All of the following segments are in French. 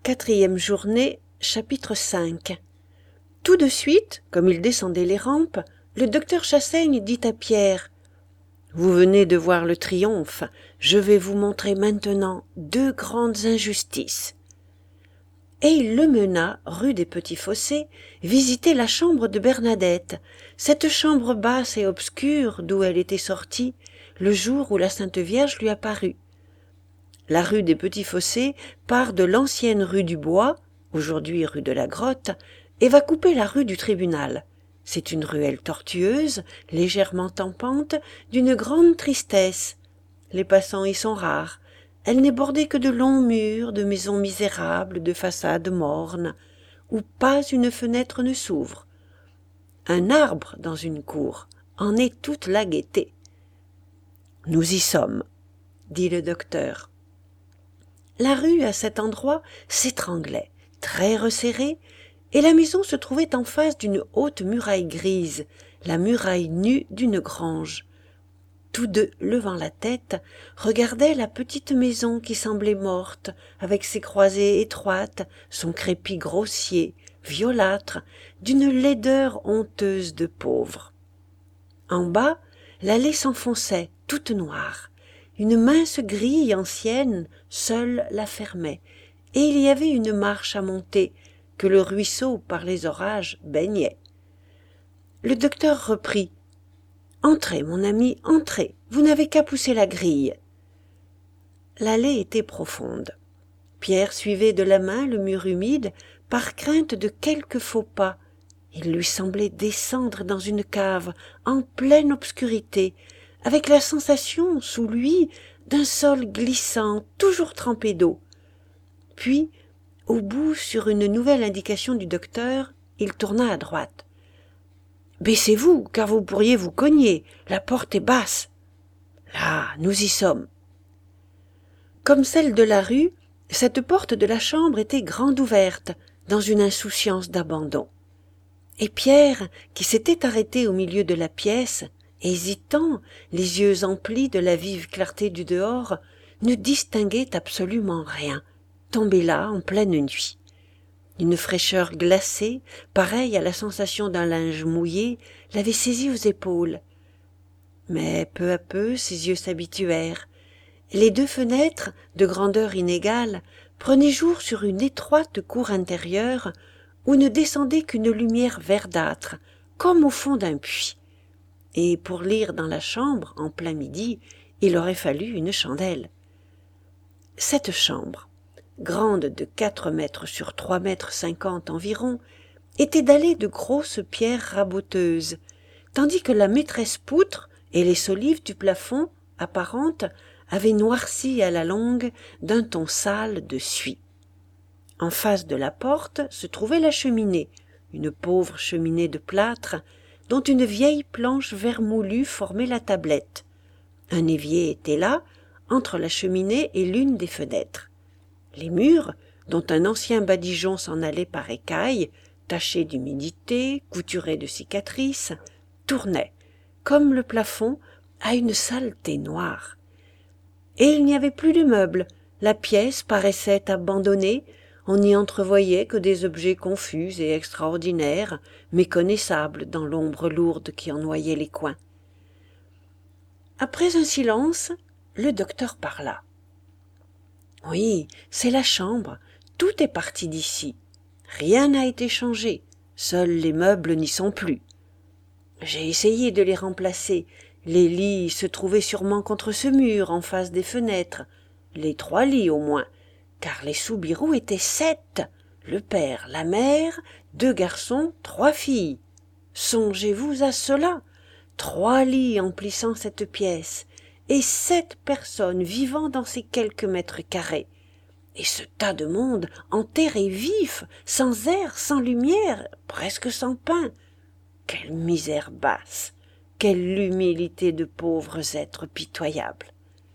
Quatrième journée, chapitre 5. Tout de suite, comme il descendait les rampes, le docteur Chassaigne dit à Pierre : « Vous venez de voir le triomphe, je vais vous montrer maintenant deux grandes injustices. » Et il le mena, rue des Petits Fossés, visiter la chambre de Bernadette, cette chambre basse et obscure d'où elle était sortie le jour où la Sainte Vierge lui apparut. La rue des Petits Fossés part de l'ancienne rue du Bois, aujourd'hui rue de la Grotte, et va couper la rue du Tribunal. C'est une ruelle tortueuse, légèrement en pente, d'une grande tristesse. Les passants y sont rares. Elle n'est bordée que de longs murs, de maisons misérables, de façades mornes, où pas une fenêtre ne s'ouvre. Un arbre dans une cour en est toute la gaieté. « Nous y sommes, » dit le docteur. La rue, à cet endroit, s'étranglait, très resserrée, et la maison se trouvait en face d'une haute muraille grise, la muraille nue d'une grange. Tous deux, levant la tête, regardaient la petite maison qui semblait morte, avec ses croisées étroites, son crépi grossier, violâtre, d'une laideur honteuse de pauvre. En bas, l'allée s'enfonçait, toute noire. Une mince grille ancienne seule la fermait, et il y avait une marche à monter, que le ruisseau, par les orages, baignait. Le docteur reprit : « Entrez, mon ami, entrez, vous n'avez qu'à pousser la grille. » L'allée était profonde. Pierre suivait de la main le mur humide, par crainte de quelque faux pas. Il lui semblait descendre dans une cave, en pleine obscurité, avec la sensation, sous lui, d'un sol glissant, toujours trempé d'eau. Puis, au bout, sur une nouvelle indication du docteur, il tourna à droite. « Baissez-vous, car vous pourriez vous cogner, la porte est basse. » Là, nous y sommes. Comme celle de la rue, cette porte de la chambre était grande ouverte, dans une insouciance d'abandon. Et Pierre, qui s'était arrêté au milieu de la pièce, hésitant, les yeux emplis de la vive clarté du dehors, ne distinguait absolument rien, tombé là en pleine nuit. Une fraîcheur glacée, pareille à la sensation d'un linge mouillé, l'avait saisi aux épaules. Mais peu à peu ses yeux s'habituèrent. Les deux fenêtres, de grandeur inégale, prenaient jour sur une étroite cour intérieure où ne descendait qu'une lumière verdâtre, comme au fond d'un puits. Et pour lire dans la chambre, en plein midi, il aurait fallu une chandelle. Cette chambre, grande de 4 mètres sur 3 mètres 50 environ, était dallée de grosses pierres raboteuses, tandis que la maîtresse poutre et les solives du plafond, apparentes, avaient noirci à la longue d'un ton sale de suie. En face de la porte se trouvait la cheminée, une pauvre cheminée de plâtre, dont une vieille planche vermoulue formait la tablette. Un évier était là, entre la cheminée et l'une des fenêtres. Les murs, dont un ancien badigeon s'en allait par écailles, tachés d'humidité, couturés de cicatrices, tournaient, comme le plafond, à une saleté noire. Et il n'y avait plus de meubles, la pièce paraissait abandonnée, on n'y entrevoyait que des objets confus et extraordinaires, méconnaissables dans l'ombre lourde qui en noyait les coins. Après un silence, le docteur parla. « Oui, c'est la chambre, tout est parti d'ici. Rien n'a été changé, seuls les meubles n'y sont plus. J'ai essayé de les remplacer, les lits se trouvaient sûrement contre ce mur, en face des fenêtres, les 3 lits au moins, car les Soubirous étaient 7, le père, la mère, 2 garçons, 3 filles. Songez-vous à cela, 3 lits emplissant cette pièce, et 7 personnes vivant dans ces quelques mètres carrés. Et ce tas de monde enterré vif, sans air, sans lumière, presque sans pain. Quelle misère basse, quelle humilité de pauvres êtres pitoyables. »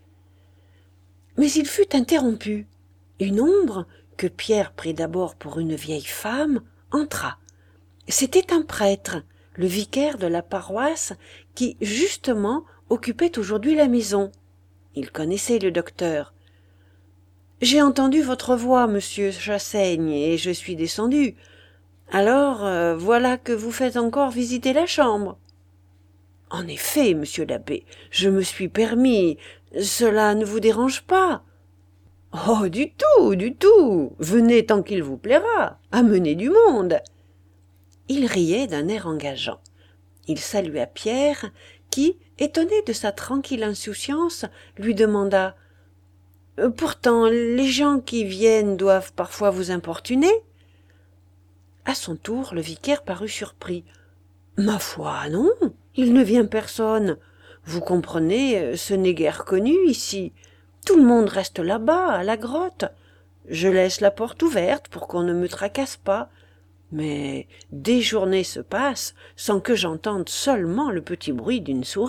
Mais il fut interrompu. Une ombre, que Pierre prit d'abord pour une vieille femme, entra. C'était un prêtre, le vicaire de la paroisse, qui, justement, occupait aujourd'hui la maison. Il connaissait le docteur. J'ai entendu votre voix, monsieur Chassaigne, et je suis descendu. Alors, voilà que vous faites encore visiter la chambre. En effet, monsieur l'abbé, je me suis permis. Cela ne vous dérange pas? Oh, du tout, du tout. Venez tant qu'il vous plaira. Amenez du monde. Il riait d'un air engageant. Il salua Pierre, qui, étonné de sa tranquille insouciance, lui demanda « Pourtant, les gens qui viennent doivent parfois vous importuner ?» À son tour, le vicaire parut surpris. « Ma foi, non, il ne vient personne. Vous comprenez, ce n'est guère connu ici. Tout le monde reste là-bas, à la grotte. Je laisse la porte ouverte pour qu'on ne me tracasse pas. Mais des journées se passent sans que j'entende seulement le petit bruit d'une souris. »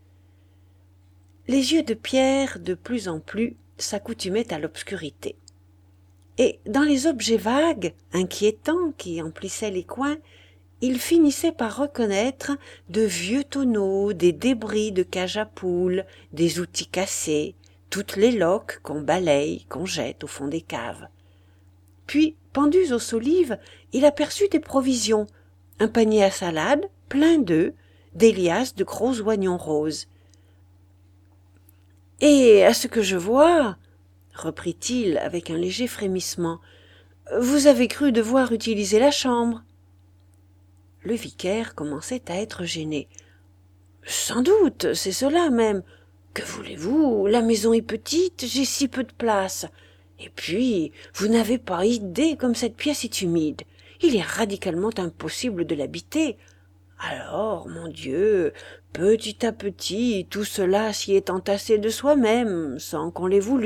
Les yeux de Pierre, de plus en plus, s'accoutumaient à l'obscurité. Et dans les objets vagues, inquiétants, qui emplissaient les coins, il finissait par reconnaître de vieux tonneaux, des débris de cages à poules, des outils cassés, toutes les loques qu'on balaye, qu'on jette au fond des caves. Puis, pendus aux solives, il aperçut des provisions, un panier à salade, plein d'œufs, des liasses de gros oignons roses. « Et à ce que je vois, reprit-il avec un léger frémissement, vous avez cru devoir utiliser la chambre. » Le vicaire commençait à être gêné. « Sans doute, c'est cela même. Que voulez-vous, la maison est petite, j'ai si peu de place. Et puis, vous n'avez pas idée comme cette pièce est humide. Il est radicalement impossible de l'habiter. Alors, mon Dieu, petit à petit, tout cela s'y est entassé de soi-même, sans qu'on l'ait voulu. »«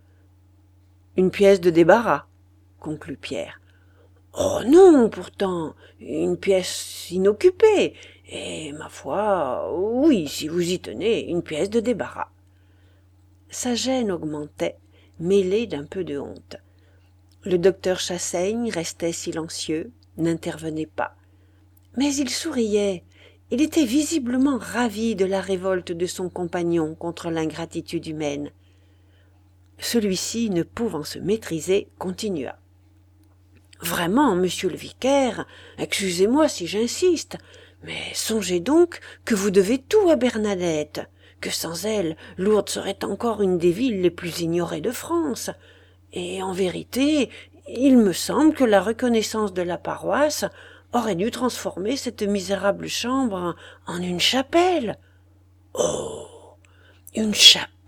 Une pièce de débarras, » conclut Pierre. « Oh non, pourtant, une pièce inoccupée, et, ma foi, oui, si vous y tenez, une pièce de débarras. » Sa gêne augmentait, mêlée d'un peu de honte. Le docteur Chassaigne restait silencieux, n'intervenait pas. Mais il souriait, il était visiblement ravi de la révolte de son compagnon contre l'ingratitude humaine. Celui-ci, ne pouvant se maîtriser, continua. « Vraiment, monsieur le vicaire, excusez-moi si j'insiste, mais songez donc que vous devez tout à Bernadette, que sans elle, Lourdes serait encore une des villes les plus ignorées de France. Et en vérité, il me semble que la reconnaissance de la paroisse aurait dû transformer cette misérable chambre en une chapelle. »« Oh, une chapelle !»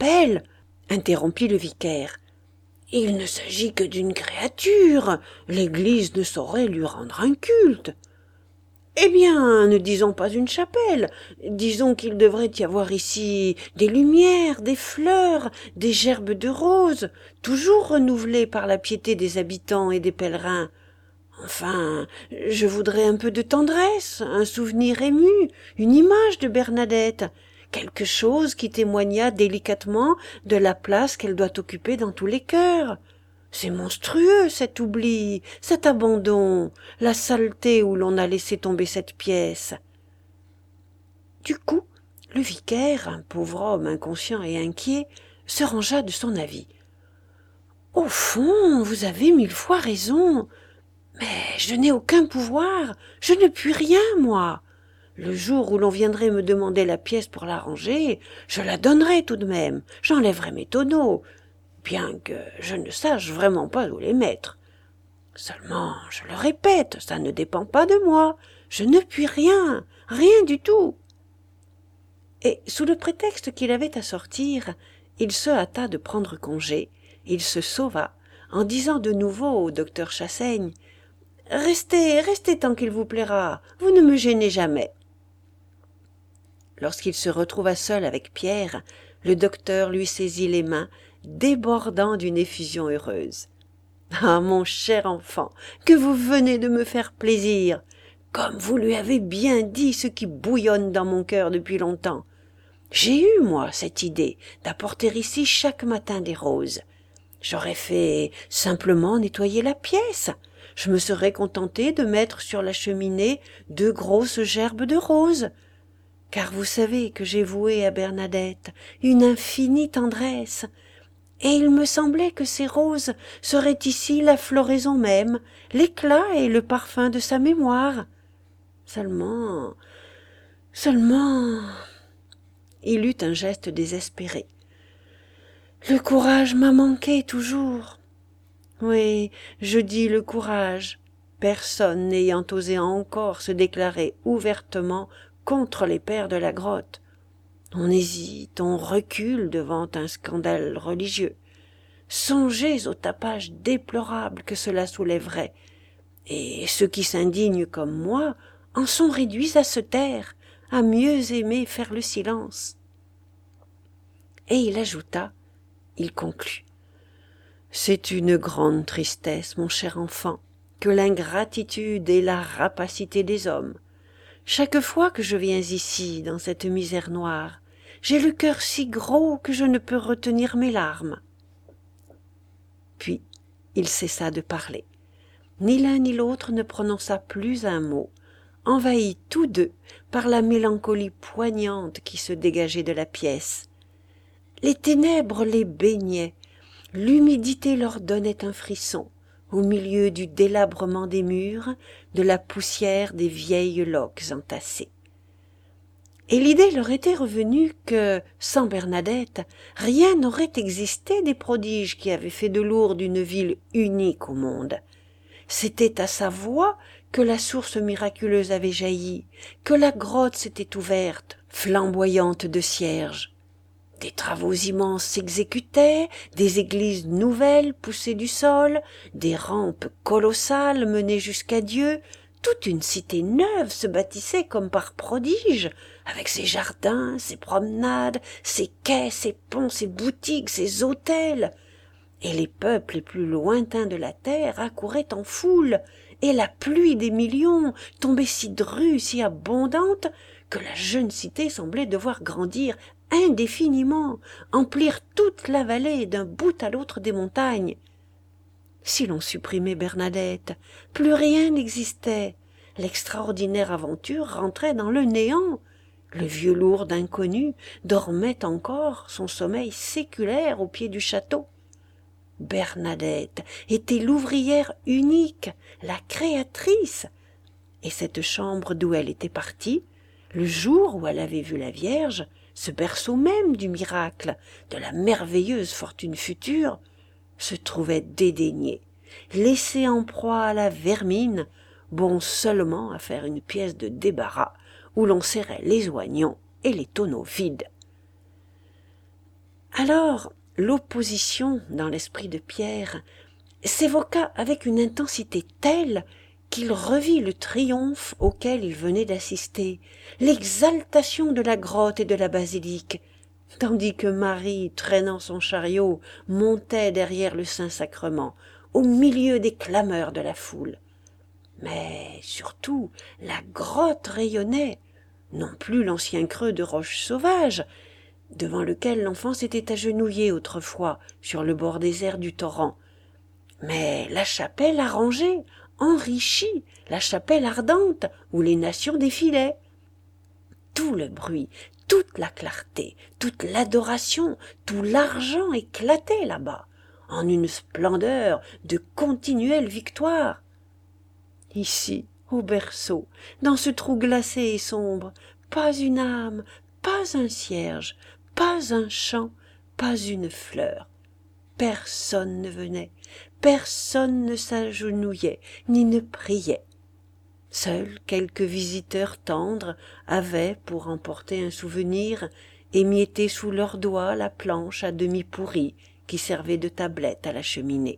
interrompit le vicaire. « Il ne s'agit que d'une créature. L'Église ne saurait lui rendre un culte. » « Eh bien, ne disons pas une chapelle. Disons qu'il devrait y avoir ici des lumières, des fleurs, des gerbes de roses, toujours renouvelées par la piété des habitants et des pèlerins. Enfin, je voudrais un peu de tendresse, un souvenir ému, une image de Bernadette, quelque chose qui témoignât délicatement de la place qu'elle doit occuper dans tous les cœurs. C'est monstrueux, cet oubli, cet abandon, la saleté où l'on a laissé tomber cette pièce. » Du coup, le vicaire, un pauvre homme inconscient et inquiet, se rangea de son avis. « Au fond, vous avez 1000 fois raison. Mais je n'ai aucun pouvoir, je ne puis rien, moi. Le jour où l'on viendrait me demander la pièce pour la ranger, je la donnerais tout de même, j'enlèverais mes tonneaux, bien que je ne sache vraiment pas où les mettre. Seulement, je le répète, ça ne dépend pas de moi, je ne puis rien, rien du tout. » Et sous le prétexte qu'il avait à sortir, il se hâta de prendre congé, il se sauva, en disant de nouveau au docteur Chassaigne « Restez, restez tant qu'il vous plaira, vous ne me gênez jamais. » Lorsqu'il se retrouva seul avec Pierre, le docteur lui saisit les mains, débordant d'une effusion heureuse. « Ah, mon cher enfant, que vous venez de me faire plaisir! Comme vous lui avez bien dit ce qui bouillonne dans mon cœur depuis longtemps. J'ai eu, moi, cette idée d'apporter ici chaque matin des roses. J'aurais fait simplement nettoyer la pièce. Je me serais contenté de mettre sur la cheminée 2 grosses gerbes de roses. Car vous savez que j'ai voué à Bernadette une infinie tendresse. et il me semblait que ces roses seraient ici la floraison même, l'éclat et le parfum de sa mémoire. Seulement, il eut un geste désespéré. Le courage m'a manqué toujours. Oui, je dis le courage, personne n'ayant osé encore se déclarer ouvertement contre les pères de la grotte. On hésite, on recule devant un scandale religieux. Songez au tapage déplorable que cela soulèverait, et ceux qui s'indignent comme moi en sont réduits à se taire, à mieux aimer faire le silence. Et il ajouta, il conclut. C'est une grande tristesse, mon cher enfant, que l'ingratitude et la rapacité des hommes. Chaque fois que je viens ici, dans cette misère noire, j'ai le cœur si gros que je ne peux retenir mes larmes. Puis il cessa de parler. Ni l'un ni l'autre ne prononça plus un mot, envahis tous deux par la mélancolie poignante qui se dégageait de la pièce. Les ténèbres les baignaient, l'humidité leur donnait un frisson, au milieu du délabrement des murs, de la poussière des vieilles loques entassées. Et l'idée leur était revenue que, sans Bernadette, rien n'aurait existé des prodiges qui avaient fait de Lourdes une ville unique au monde. C'était à sa voix que la source miraculeuse avait jailli, que la grotte s'était ouverte, flamboyante de cierges. Des travaux immenses s'exécutaient, des églises nouvelles poussaient du sol, des rampes colossales menaient jusqu'à Dieu, toute une cité neuve se bâtissait comme par prodige, avec ses jardins, ses promenades, ses quais, ses ponts, ses boutiques, ses hôtels. Et les peuples les plus lointains de la terre accouraient en foule, et la pluie des millions tombait si drue, si abondante, que la jeune cité semblait devoir grandir indéfiniment, emplir toute la vallée d'un bout à l'autre des montagnes. Si l'on supprimait Bernadette, plus rien n'existait. L'extraordinaire aventure rentrait dans le néant. Le vieux lourd inconnu dormait encore son sommeil séculaire au pied du château. Bernadette était l'ouvrière unique, la créatrice, et cette chambre d'où elle était partie, le jour où elle avait vu la Vierge, ce berceau même du miracle, de la merveilleuse fortune future, se trouvait dédaignée, laissée en proie à la vermine, bon seulement à faire une pièce de débarras où l'on serrait les oignons et les tonneaux vides. Alors, l'opposition dans l'esprit de Pierre s'évoqua avec une intensité telle qu'il revit le triomphe auquel il venait d'assister, l'exaltation de la grotte et de la basilique, tandis que Marie, traînant son chariot, montait derrière le Saint-Sacrement, au milieu des clameurs de la foule. Mais surtout, la grotte rayonnait, non plus l'ancien creux de roches sauvages, devant lequel l'enfant s'était agenouillé autrefois sur le bord désert du torrent, mais la chapelle arrangée, enrichie, la chapelle ardente où les nations défilaient. Tout le bruit, toute la clarté, toute l'adoration, tout l'argent éclatait là-bas, en une splendeur de continuelle victoire. Ici, au berceau, dans ce trou glacé et sombre, pas une âme, pas un cierge, pas un chant, pas une fleur. Personne ne venait, personne ne s'agenouillait, ni ne priait. Seuls quelques visiteurs tendres avaient, pour emporter un souvenir, émietté sous leurs doigts la planche à demi pourrie qui servait de tablette à la cheminée.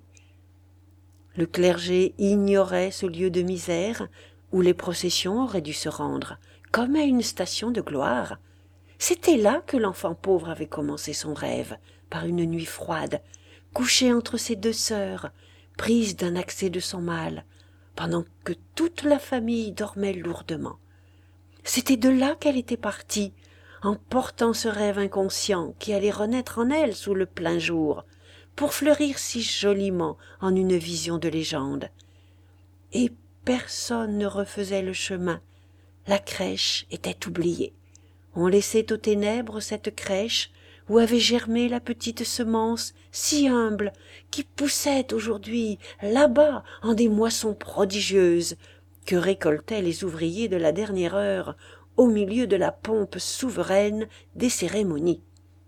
Le clergé ignorait ce lieu de misère où les processions auraient dû se rendre, comme à une station de gloire. C'était là que l'enfant pauvre avait commencé son rêve, par une nuit froide, couché entre ses deux sœurs, prise d'un accès de son mal, pendant que toute la famille dormait lourdement. C'était de là qu'elle était partie, en portant ce rêve inconscient qui allait renaître en elle sous le plein jour, pour fleurir si joliment en une vision de légende. Et personne ne refaisait le chemin. La crèche était oubliée. On laissait aux ténèbres cette crèche où avait germé la petite semence si humble qui poussait aujourd'hui là-bas en des moissons prodigieuses que récoltaient les ouvriers de la dernière heure au milieu de la pompe souveraine des cérémonies.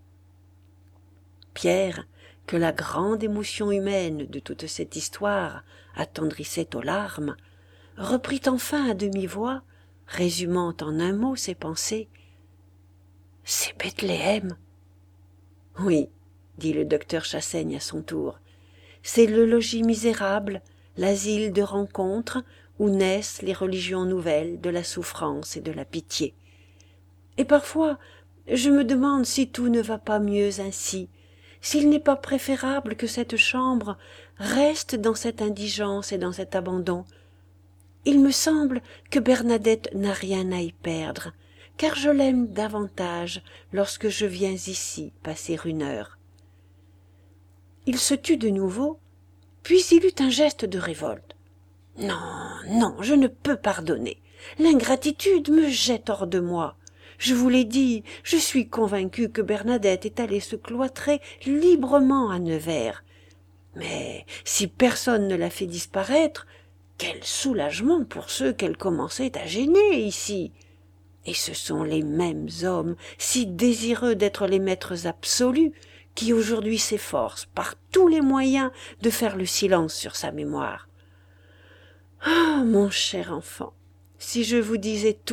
Pierre, que la grande émotion humaine de toute cette histoire attendrissait aux larmes, reprit enfin à demi-voix, résumant en un mot ses pensées. « C'est Bethléem !»« Oui, » dit le docteur Chassaigne à son tour, « c'est le logis misérable, l'asile de rencontre où naissent les religions nouvelles de la souffrance et de la pitié. Et parfois, je me demande si tout ne va pas mieux ainsi, s'il n'est pas préférable que cette chambre reste dans cette indigence et dans cet abandon. Il me semble que Bernadette n'a rien à y perdre, car je l'aime davantage lorsque je viens ici passer une heure. » Il se tut de nouveau, puis il eut un geste de révolte. « Non, non, je ne peux pardonner. L'ingratitude me jette hors de moi. Je vous l'ai dit, je suis convaincu que Bernadette est allée se cloîtrer librement à Nevers. Mais si personne ne l'a fait disparaître, quel soulagement pour ceux qu'elle commençait à gêner ici. Et ce sont les mêmes hommes, si désireux d'être les maîtres absolus, qui aujourd'hui s'efforcent par tous les moyens de faire le silence sur sa mémoire. Ah, mon cher enfant, si je vous disais tout. »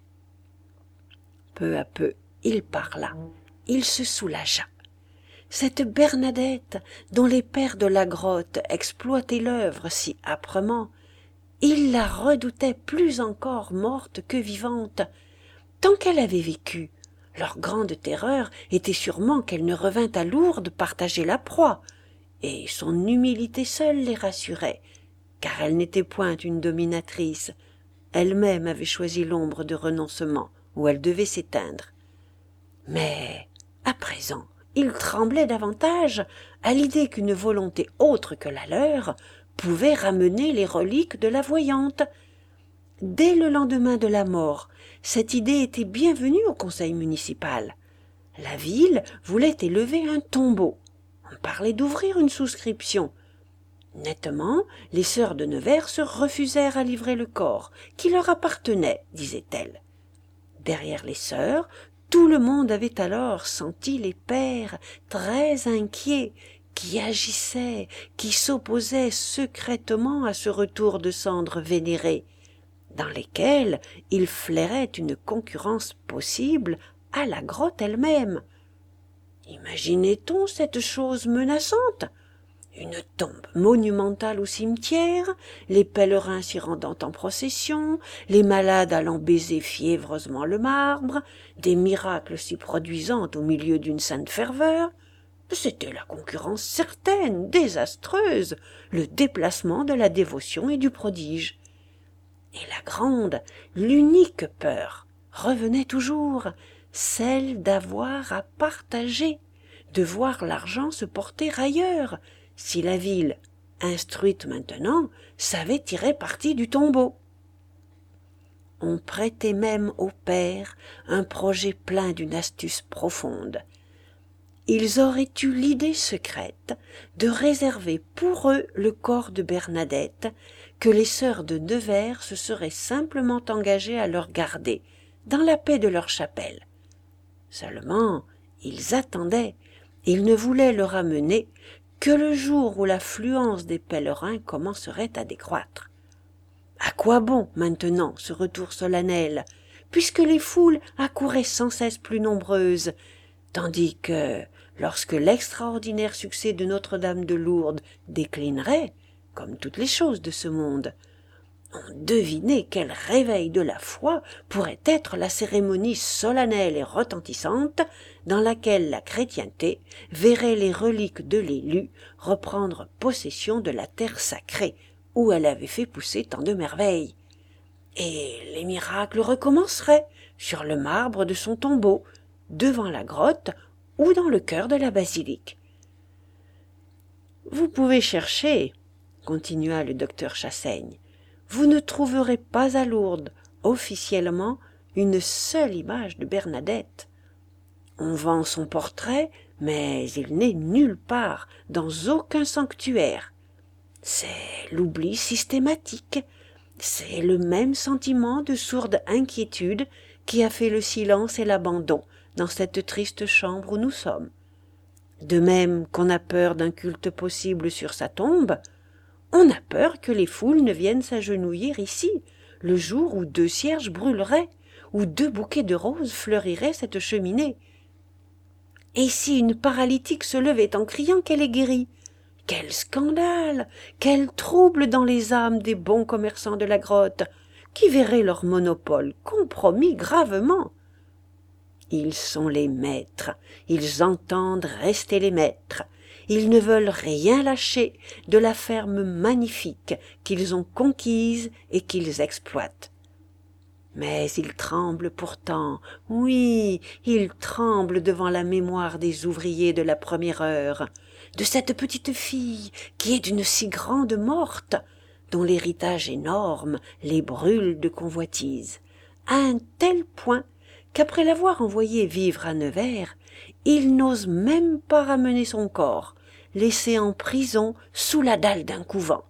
Peu à peu, il parla, il se soulagea. Cette Bernadette, dont les pères de la grotte exploitaient l'œuvre si âprement, il la redoutait plus encore morte que vivante. Tant qu'elle avait vécu, leur grande terreur était sûrement qu'elle ne revînt à Lourdes partager la proie, et son humilité seule les rassurait, car elle n'était point une dominatrice. Elle-même avait choisi l'ombre de renoncement où elle devait s'éteindre. Mais, à présent, il tremblait davantage à l'idée qu'une volonté autre que la leur pouvait ramener les reliques de la voyante. Dès le lendemain de la mort, cette idée était bienvenue au conseil municipal. La ville voulait élever un tombeau. On parlait d'ouvrir une souscription. Nettement, les sœurs de Nevers se refusèrent à livrer le corps, qui leur appartenait, disaient-elles. Derrière les sœurs, tout le monde avait alors senti les pères très inquiets, qui agissaient, qui s'opposaient secrètement à ce retour de cendres vénérées, dans lesquelles il flairait une concurrence possible à la grotte elle-même. Imaginait-on cette chose menaçante ? Une tombe monumentale au cimetière, les pèlerins s'y rendant en procession, les malades allant baiser fiévreusement le marbre, des miracles s'y produisant au milieu d'une sainte ferveur. C'était la concurrence certaine, désastreuse, le déplacement de la dévotion et du prodige. Et la grande, l'unique peur revenait toujours, celle d'avoir à partager, de voir l'argent se porter ailleurs, si la ville, instruite maintenant, savait tirer parti du tombeau. On prêtait même aux pères un projet plein d'une astuce profonde. Ils auraient eu l'idée secrète de réserver pour eux le corps de Bernadette, que les sœurs de Nevers se seraient simplement engagées à leur garder, dans la paix de leur chapelle. Seulement, ils attendaient, ils ne voulaient le ramener que le jour où l'affluence des pèlerins commencerait à décroître. À quoi bon, maintenant, ce retour solennel, puisque les foules accouraient sans cesse plus nombreuses, tandis que, lorsque l'extraordinaire succès de Notre-Dame de Lourdes déclinerait, comme toutes les choses de ce monde, on devinait quel réveil de la foi pourrait être la cérémonie solennelle et retentissante dans laquelle la chrétienté verrait les reliques de l'élu reprendre possession de la terre sacrée où elle avait fait pousser tant de merveilles. Et les miracles recommenceraient sur le marbre de son tombeau, devant la grotte ou dans le chœur de la basilique. « Vous pouvez chercher, » continua le docteur Chassaigne, « vous ne trouverez pas à Lourdes, officiellement, une seule image de Bernadette. On vend son portrait, mais il n'est nulle part, dans aucun sanctuaire. C'est l'oubli systématique, c'est le même sentiment de sourde inquiétude qui a fait le silence et l'abandon dans cette triste chambre où nous sommes. De même qu'on a peur d'un culte possible sur sa tombe, on a peur que les foules ne viennent s'agenouiller ici, le jour où 2 cierges brûleraient, où 2 bouquets de roses fleuriraient cette cheminée. Et si une paralytique se levait en criant qu'elle est guérie? Quel scandale! Quel trouble dans les âmes des bons commerçants de la grotte, qui verraient leur monopole compromis gravement. Ils sont les maîtres, ils entendent rester les maîtres, ils ne veulent rien lâcher de la ferme magnifique qu'ils ont conquise et qu'ils exploitent. Mais ils tremblent pourtant, oui, ils tremblent devant la mémoire des ouvriers de la première heure, de cette petite fille qui est d'une si grande morte, dont l'héritage énorme les brûle de convoitise, à un tel point qu'après l'avoir envoyée vivre à Nevers, ils n'osent même pas ramener son corps, laissé en prison sous la dalle d'un couvent.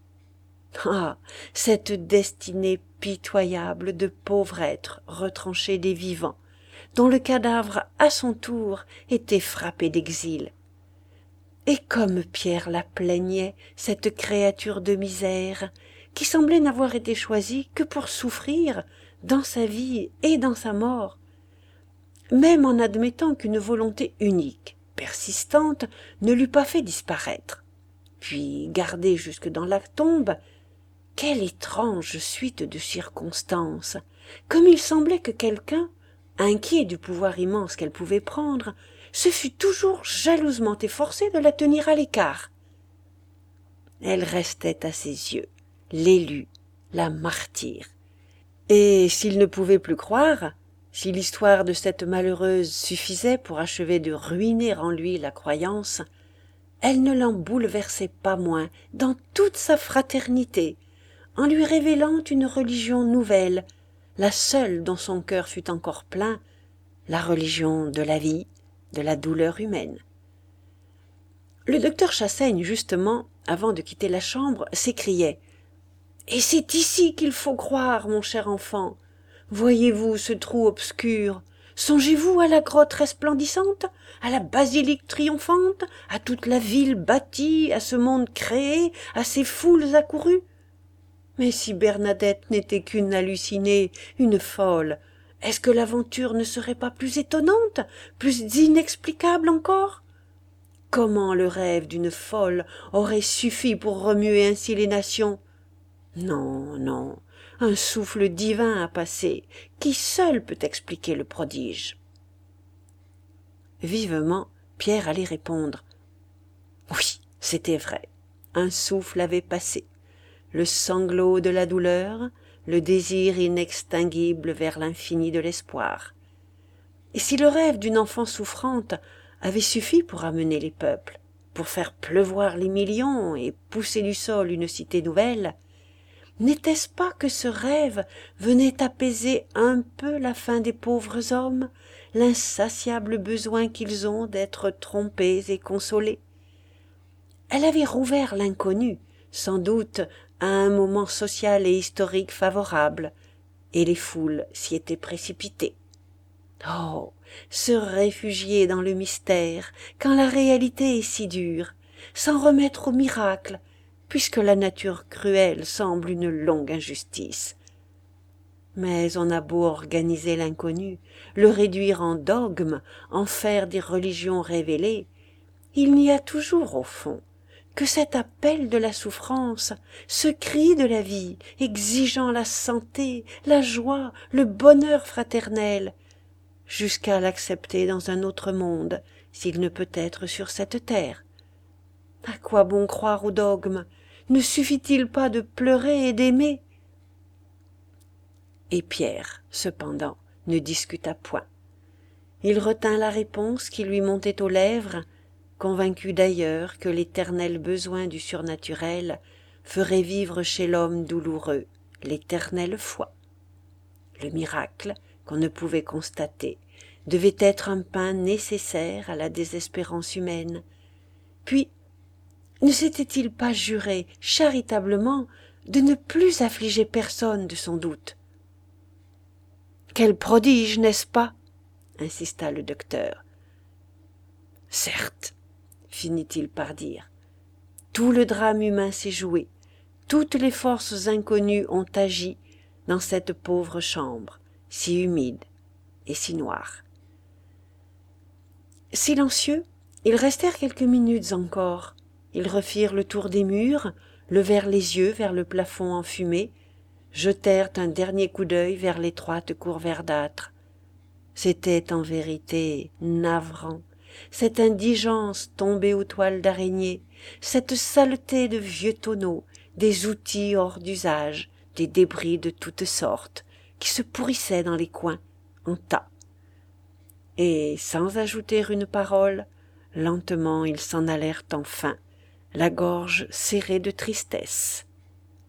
Ah, cette destinée pitoyable de pauvre être retranché des vivants, dont le cadavre à son tour était frappé d'exil. Et comme Pierre la plaignait, cette créature de misère, qui semblait n'avoir été choisie que pour souffrir, dans sa vie et dans sa mort, même en admettant qu'une volonté unique, persistante, ne l'eût pas fait disparaître, puis gardée jusque dans la tombe. Quelle étrange suite de circonstances, comme il semblait que quelqu'un, inquiet du pouvoir immense qu'elle pouvait prendre, se fût toujours jalousement efforcé de la tenir à l'écart. Elle restait à ses yeux, l'élue, la martyre. Et s'il ne pouvait plus croire, si l'histoire de cette malheureuse suffisait pour achever de ruiner en lui la croyance, elle ne l'en bouleversait pas moins dans toute sa fraternité, en lui révélant une religion nouvelle, la seule dont son cœur fût encore plein, la religion de la vie, de la douleur humaine. Le docteur Chassaigne, justement, avant de quitter la chambre, s'écriait « Et c'est ici qu'il faut croire, mon cher enfant. Voyez-vous ce trou obscur? Songez-vous à la grotte resplendissante, à la basilique triomphante, à toute la ville bâtie, à ce monde créé, à ces foules accourues? Mais si Bernadette n'était qu'une hallucinée, une folle, est-ce que l'aventure ne serait pas plus étonnante, plus inexplicable encore? Comment le rêve d'une folle aurait suffi pour remuer ainsi les nations? Non, non, un souffle divin a passé, qui seul peut expliquer le prodige. Vivement, Pierre allait répondre. Oui, c'était vrai, un souffle avait passé. Le sanglot de la douleur, le désir inextinguible vers l'infini de l'espoir. Et si le rêve d'une enfant souffrante avait suffi pour amener les peuples, pour faire pleuvoir les millions et pousser du sol une cité nouvelle, n'était-ce pas que ce rêve venait apaiser un peu la faim des pauvres hommes, l'insatiable besoin qu'ils ont d'être trompés et consolés? Elle avait rouvert l'inconnu, sans doute à un moment social et historique favorable, et les foules s'y étaient précipitées. Oh, se réfugier dans le mystère, quand la réalité est si dure, s'en remettre au miracle, puisque la nature cruelle semble une longue injustice. Mais on a beau organiser l'inconnu, le réduire en dogme, en faire des religions révélées, il n'y a toujours au fond que cet appel de la souffrance, ce cri de la vie, exigeant la santé, la joie, le bonheur fraternel, jusqu'à l'accepter dans un autre monde, s'il ne peut être sur cette terre. À quoi bon croire au dogme? Ne suffit-il pas de pleurer et d'aimer? Et Pierre, cependant, ne discuta point. Il retint la réponse qui lui montait aux lèvres, convaincu d'ailleurs que l'éternel besoin du surnaturel ferait vivre chez l'homme douloureux l'éternelle foi. Le miracle, qu'on ne pouvait constater, devait être un pain nécessaire à la désespérance humaine. Puis, ne s'était-il pas juré charitablement de ne plus affliger personne de son doute? Quel prodige, n'est-ce pas? Insista le docteur. Certes, finit-il par dire. Tout le drame humain s'est joué, toutes les forces inconnues ont agi dans cette pauvre chambre, si humide et si noire. Silencieux, ils restèrent quelques minutes encore. Ils refirent le tour des murs, levèrent les yeux vers le plafond enfumé, jetèrent un dernier coup d'œil vers l'étroite cour verdâtre. C'était en vérité navrant, cette indigence tombée aux toiles d'araignée, cette saleté de vieux tonneaux, des outils hors d'usage, des débris de toutes sortes, qui se pourrissaient dans les coins, en tas. Et, sans ajouter une parole, lentement ils s'en allèrent enfin, la gorge serrée de tristesse.